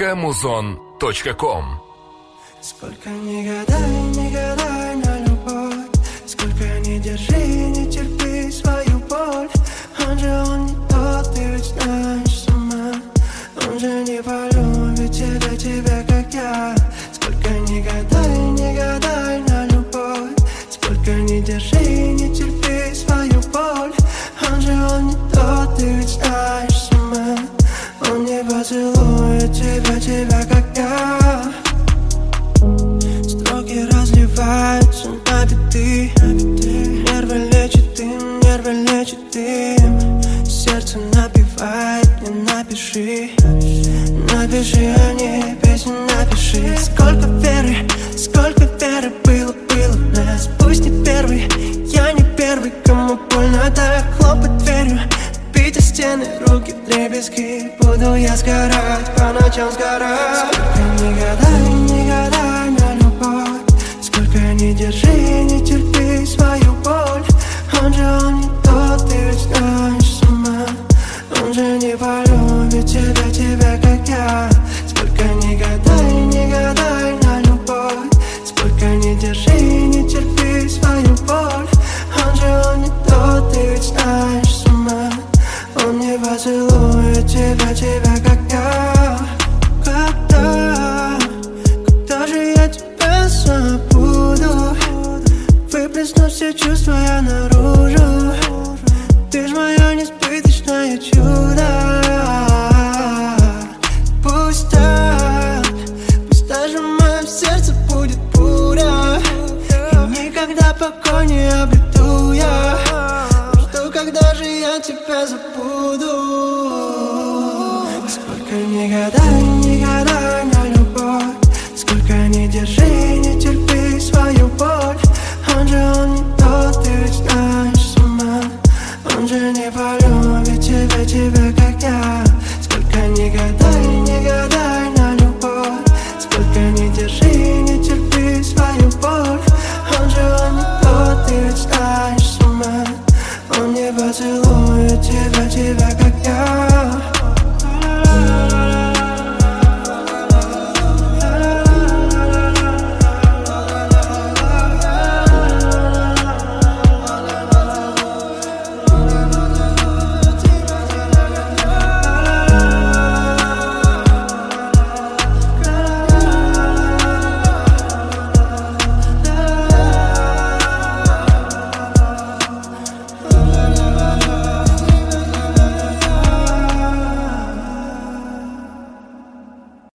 muzon.com. Сколько не гадай на любовь, сколько не держи, не терпи свою боль. Он не тот, ты ведь знаешь сама. Он же не полюбит тебя, как я. Сколько не гадай на любовь, сколько не держи, не терпи свою боль. Он не тот, ты ведь знаешь сама. Он не поцелует тебя, как я. Строки разливаются на биты. Нервы лечит им. Сердце напевает, мне напиши. Напиши о ней песню, напиши. Сколько веры было в нас. Пусть не первый, я не первый, кому больно так. Хлопать дверью, бить о стены, руки в дребезги. Буду я сгорать, по ночам сгорать. Сколько не гадай на любовь, сколько не держи, не терпи свою боль. Он не тот, ты ведь знаешь сама. Он же не полюбит тебя, как я. Сколько не гадай на любовь, сколько не держи, не терпи свою боль. Он не тот, ты ведь знаешь сама. Он не поцелует тебя, как я. Когда же я тебя забуду? Выплесну все чувства я наружу. Ты ж мое несбыточное чудо. Пусть так, пусть даже в моем сердце будет буря. И никогда покой не обрету я. Жду, когда же я тебя забуду. Сколько не гадай на любовь, сколько не держи,